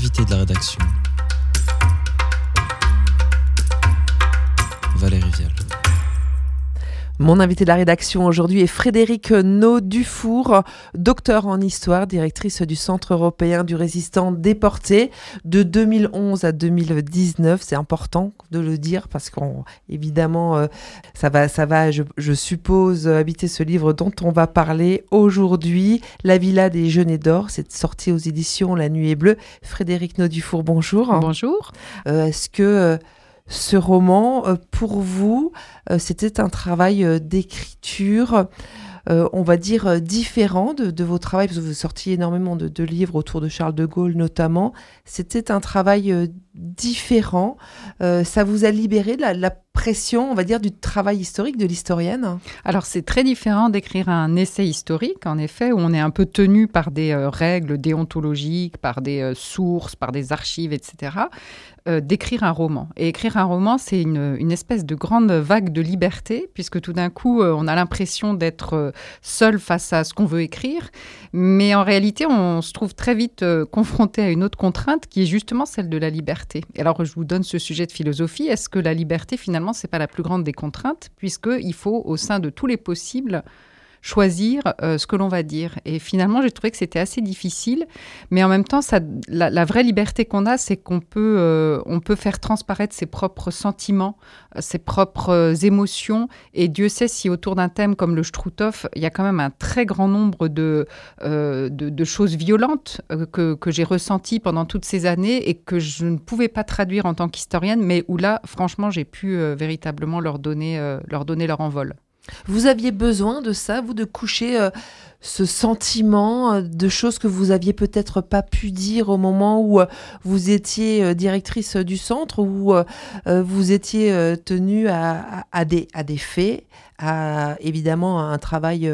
invité de la rédaction, Valérie Vial. Mon invité de la rédaction aujourd'hui est Frédérique Naud-Dufour, docteure en histoire, directrice du Centre européen du résistant déporté de 2011 à 2019. C'est important de le dire parce qu'évidemment, ça va, je suppose, habiter ce livre dont on va parler aujourd'hui. La Villa des Genêts d'Or, c'est sorti aux éditions La Nuée Bleue. Frédérique Naud-Dufour, bonjour. Bonjour. Est-ce que ce roman, pour vous, c'était un travail d'écriture, on va dire, différent de vos travaux, parce que vous sortiez énormément de livres autour de Charles de Gaulle notamment. C'était un travail différent. Ça vous a libéré de la pression, on va dire, du travail historique de l'historienne? Alors, c'est très différent d'écrire un essai historique, en effet, où on est un peu tenu par des règles déontologiques, par des sources, par des archives, etc., d'écrire un roman. Et écrire un roman, c'est une espèce de grande vague de liberté, puisque tout d'un coup, on a l'impression d'être seul face à ce qu'on veut écrire. Mais en réalité, on se trouve très vite confronté à une autre contrainte, qui est justement celle de la liberté. Et alors, je vous donne ce sujet de philosophie. Est-ce que la liberté, finalement, c'est pas la plus grande des contraintes, puisqu'il faut, au sein de tous les possibles, choisir ce que l'on va dire. Et finalement, j'ai trouvé que c'était assez difficile, mais en même temps, la vraie liberté qu'on a, c'est qu'on peut, on peut faire transparaître ses propres sentiments, ses propres émotions, et Dieu sait si autour d'un thème comme le Struthof, il y a quand même un très grand nombre de choses violentes que j'ai ressenties pendant toutes ces années et que je ne pouvais pas traduire en tant qu'historienne, mais où là, franchement, j'ai pu véritablement leur donner leur envol. Vous aviez besoin de ça, vous, de coucher ce sentiment de choses que vous aviez peut-être pas pu dire au moment où vous étiez directrice du centre, où vous étiez tenue à des faits, à évidemment un travail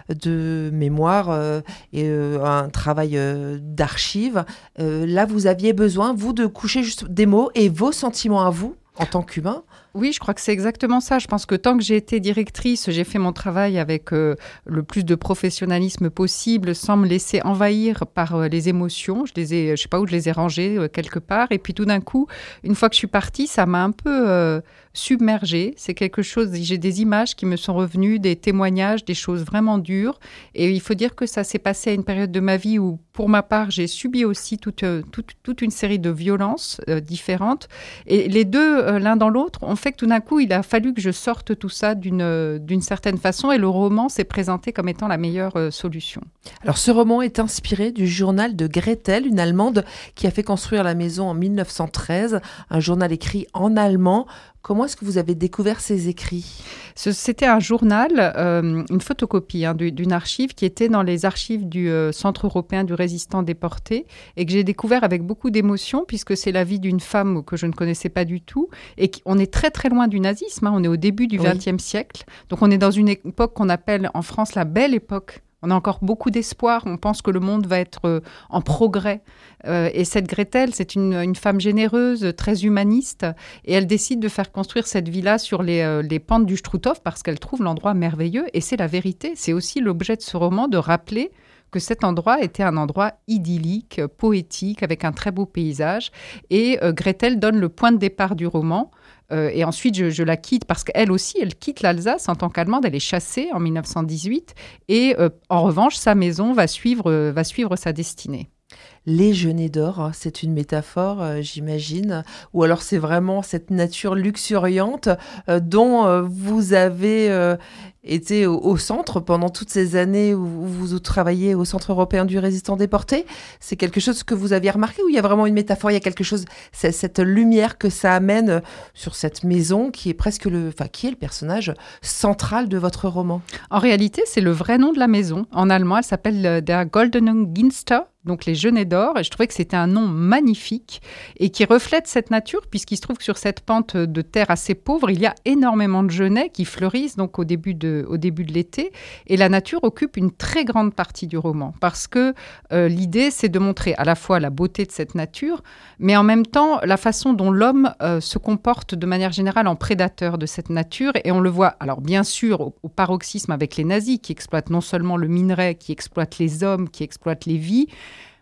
de mémoire et un travail d'archives. Là, vous aviez besoin, vous, de coucher juste des mots et vos sentiments à vous, en tant qu'humain. Oui, je crois que c'est exactement ça. Je pense que tant que j'ai été directrice, j'ai fait mon travail avec le plus de professionnalisme possible, sans me laisser envahir par les émotions. Je sais pas où je les ai rangées quelque part. Et puis tout d'un coup, une fois que je suis partie, ça m'a un peu submergée. C'est quelque chose. J'ai des images qui me sont revenues, des témoignages, des choses vraiment dures. Et il faut dire que ça s'est passé à une période de ma vie où, pour ma part, j'ai subi aussi toute une série de violences différentes. Et les deux, l'un dans l'autre, ont fait que tout d'un coup, il a fallu que je sorte tout ça d'une certaine façon, et le roman s'est présenté comme étant la meilleure solution. Alors, ce roman est inspiré du journal de Gretel, une Allemande qui a fait construire la maison en 1913, un journal écrit en allemand. Comment est-ce que vous avez découvert ces écrits ? C'était un journal, une photocopie d'une archive qui était dans les archives du Centre européen du résistant déporté, et que j'ai découvert avec beaucoup d'émotion, puisque c'est la vie d'une femme que je ne connaissais pas du tout. Et on est très très loin du nazisme, hein, on est au début du XXe siècle. Donc on est dans une époque qu'on appelle en France la belle époque. On a encore beaucoup d'espoir, on pense que le monde va être en progrès. Et cette Gretel, c'est une femme généreuse, très humaniste, et elle décide de faire construire cette villa sur les pentes du Struthof parce qu'elle trouve l'endroit merveilleux. Et c'est la vérité, c'est aussi l'objet de ce roman de rappeler que cet endroit était un endroit idyllique, poétique, avec un très beau paysage. Et Gretel donne le point de départ du roman. Et ensuite, je la quitte parce qu'elle aussi, elle quitte l'Alsace en tant qu'Allemande. Elle est chassée en 1918. Et en revanche, sa maison va suivre sa destinée. Les Genêts d'Or, c'est une métaphore, j'imagine, ou alors c'est vraiment cette nature luxuriante dont vous avez été au centre pendant toutes ces années où vous travaillez au Centre européen du résistant déporté. C'est quelque chose que vous aviez remarqué, ou il y a vraiment une métaphore, il y a quelque chose, cette lumière que ça amène sur cette maison qui est presque qui est le personnage central de votre roman? En réalité, c'est le vrai nom de la maison. En allemand, elle s'appelle Der Goldenen Ginster, donc les Genêts d'Or, et je trouvais que c'était un nom magnifique et qui reflète cette nature, puisqu'il se trouve que sur cette pente de terre assez pauvre, il y a énormément de genêts qui fleurissent donc au début de l'été, et la nature occupe une très grande partie du roman, parce que l'idée, c'est de montrer à la fois la beauté de cette nature, mais en même temps la façon dont l'homme se comporte de manière générale en prédateur de cette nature, et on le voit, alors bien sûr, au paroxysme avec les nazis, qui exploitent non seulement le minerai, qui exploitent les hommes, qui exploitent les vies,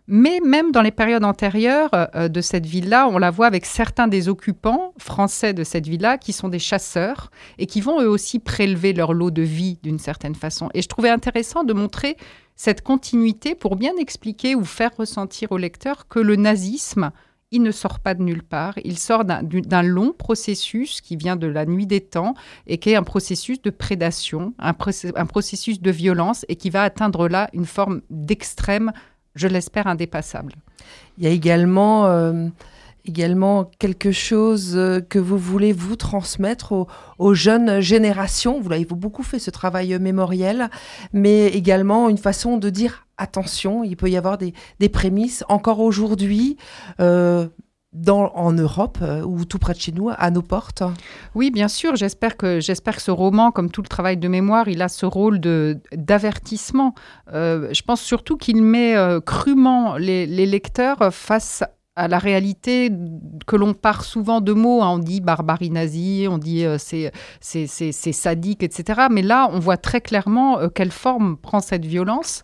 Mais même dans les périodes antérieures de cette villa, on la voit avec certains des occupants français de cette villa qui sont des chasseurs et qui vont eux aussi prélever leur lot de vie d'une certaine façon. Et je trouvais intéressant de montrer cette continuité pour bien expliquer ou faire ressentir au lecteur que le nazisme, il ne sort pas de nulle part. Il sort d'un long processus qui vient de la nuit des temps et qui est un processus de prédation, un processus de violence et qui va atteindre là une forme d'extrême, je l'espère, indépassable. Il y a également quelque chose que vous voulez vous transmettre aux jeunes générations. Vous l'avez beaucoup fait, ce travail mémoriel, mais également une façon de dire attention, il peut y avoir des prémices encore aujourd'hui en Europe ou tout près de chez nous, à nos portes. Oui, bien sûr. J'espère que ce roman, comme tout le travail de mémoire, il a ce rôle d'avertissement. Je pense surtout qu'il met crûment les lecteurs face à la réalité que l'on part souvent de mots. On dit barbarie nazie, on dit c'est sadique, etc. Mais là, on voit très clairement quelle forme prend cette violence.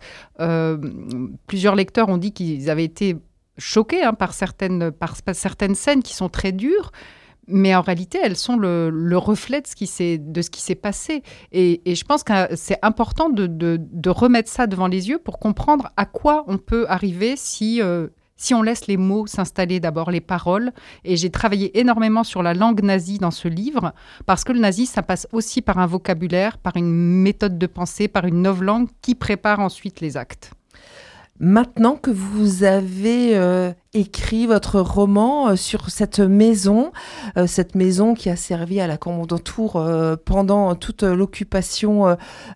Plusieurs lecteurs ont dit qu'ils avaient été choqués par certaines scènes qui sont très dures. Mais en réalité, elles sont le reflet de ce qui s'est passé. Et je pense que c'est important de remettre ça devant les yeux pour comprendre à quoi on peut arriver si on laisse les mots s'installer d'abord, les paroles. Et j'ai travaillé énormément sur la langue nazie dans ce livre, parce que le nazisme, ça passe aussi par un vocabulaire, par une méthode de pensée, par une novlangue qui prépare ensuite les actes. Maintenant que vous avez écrit votre roman sur cette maison qui a servi à la Kommandantur pendant toute l'occupation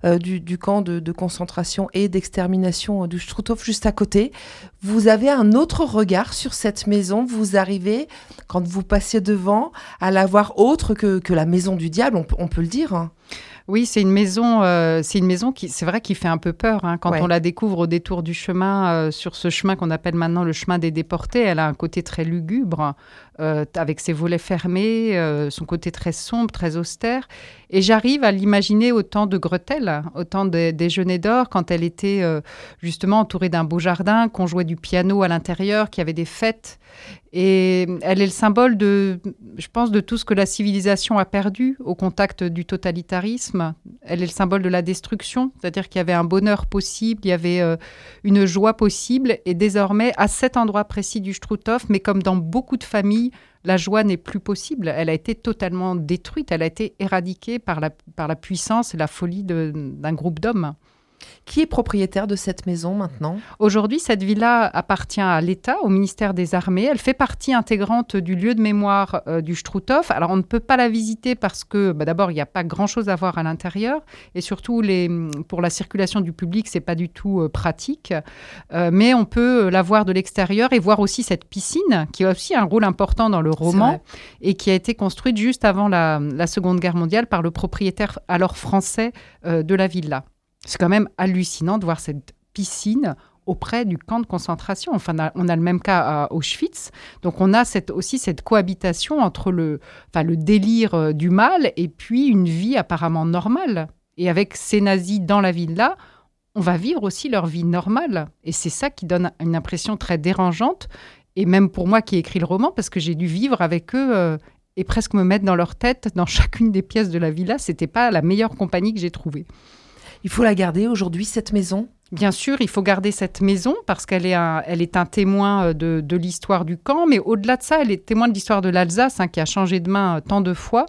du camp de concentration et d'extermination du Struthof juste à côté, vous avez un autre regard sur cette maison. Vous arrivez, quand vous passez devant, à la voir autre que la maison du diable, on peut le dire. Oui, c'est une maison qui, c'est vrai, qui fait un peu peur. Quand on la découvre au détour du chemin, sur ce chemin qu'on appelle maintenant le chemin des déportés, elle a un côté très lugubre, avec ses volets fermés, son côté très sombre, très austère. Et j'arrive à l'imaginer au temps de Gretel, au temps des Déjeuners d'or, quand elle était justement entourée d'un beau jardin, qu'on jouait du piano à l'intérieur, qu'il y avait des fêtes. Et elle est le symbole je pense, de tout ce que la civilisation a perdu au contact du totalitarisme. Elle est le symbole de la destruction, c'est-à-dire qu'il y avait un bonheur possible, il y avait une joie possible. Et désormais, à cet endroit précis du Struthof, mais comme dans beaucoup de familles, la joie n'est plus possible. Elle a été totalement détruite, elle a été éradiquée par la puissance et la folie d'un groupe d'hommes. Qui est propriétaire de cette maison maintenant ? Aujourd'hui, cette villa appartient à l'État, au ministère des Armées. Elle fait partie intégrante du lieu de mémoire du Struthof. Alors, on ne peut pas la visiter parce que, d'abord, il n'y a pas grand-chose à voir à l'intérieur. Et surtout, pour la circulation du public, ce n'est pas du tout pratique. Mais on peut la voir de l'extérieur et voir aussi cette piscine, qui a aussi un rôle important dans le roman et qui a été construite juste avant la Seconde Guerre mondiale par le propriétaire alors français de la villa. C'est quand même hallucinant de voir cette piscine auprès du camp de concentration. Enfin, on a le même cas à Auschwitz. Donc, on a aussi cette cohabitation entre le délire du mal et puis une vie apparemment normale. Et avec ces nazis dans la villa, on va vivre aussi leur vie normale. Et c'est ça qui donne une impression très dérangeante. Et même pour moi qui ai écrit le roman, parce que j'ai dû vivre avec eux et presque me mettre dans leur tête dans chacune des pièces de la villa. C'était pas la meilleure compagnie que j'ai trouvée. Il faut la garder aujourd'hui, cette maison ? Bien sûr, il faut garder cette maison parce qu'elle est un témoin de l'histoire du camp, mais au-delà de ça, elle est témoin de l'histoire de l'Alsace qui a changé de main tant de fois.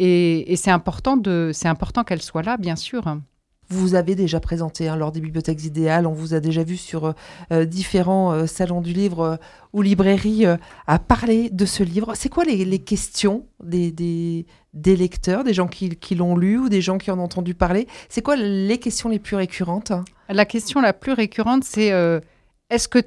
Et c'est important qu'elle soit là, bien sûr. Vous avez déjà présenté lors des bibliothèques idéales, on vous a déjà vu sur différents salons du livre ou librairies à parler de ce livre. C'est quoi les questions des lecteurs, des gens qui l'ont lu ou des gens qui en ont entendu parler ? C'est quoi les questions les plus récurrentes ? La question la plus récurrente, c'est est-ce que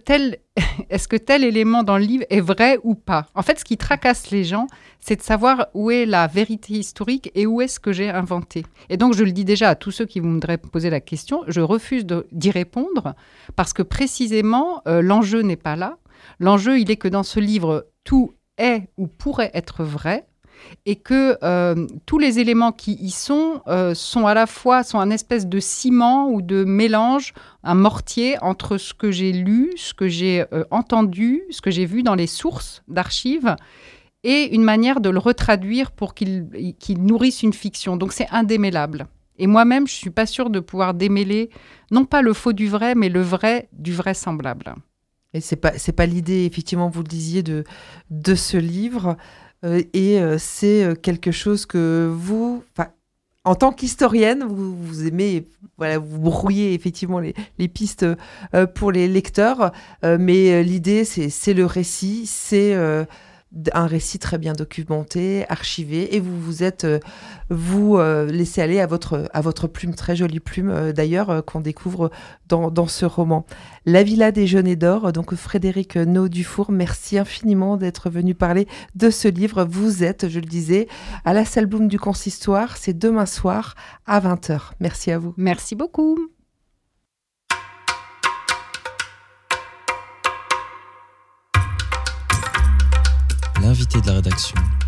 tel élément dans le livre est vrai ou pas ? En fait, ce qui tracasse les gens, c'est de savoir où est la vérité historique et où est-ce que j'ai inventé. Et donc, je le dis déjà à tous ceux qui voudraient poser la question, je refuse d'y répondre parce que précisément, l'enjeu n'est pas là. L'enjeu, il est que dans ce livre, tout est ou pourrait être vrai. et que tous les éléments qui y sont à la fois sont un espèce de ciment ou de mélange, un mortier entre ce que j'ai lu, ce que j'ai entendu, ce que j'ai vu dans les sources d'archives, et une manière de le retraduire pour qu'il nourrisse une fiction. Donc c'est indémêlable. Et moi-même, je ne suis pas sûre de pouvoir démêler, non pas le faux du vrai, mais le vrai du vraisemblable. Et c'est pas l'idée, effectivement, vous le disiez, de ce livre. C'est quelque chose que vous, en tant qu'historienne, vous aimez, voilà, vous brouillez effectivement les pistes pour les lecteurs. Mais l'idée, c'est le récit, c'est un récit très bien documenté, archivé, et vous vous êtes laissé aller à votre plume, très jolie plume d'ailleurs, qu'on découvre dans ce roman. La Villa des Genêts d'Or, donc Frédéric Naud-Dufour, merci infiniment d'être venu parler de ce livre. Vous êtes, je le disais, à la salle Bloom du Consistoire, c'est demain soir à 20h. Merci à vous. Merci beaucoup. L'invité de la rédaction.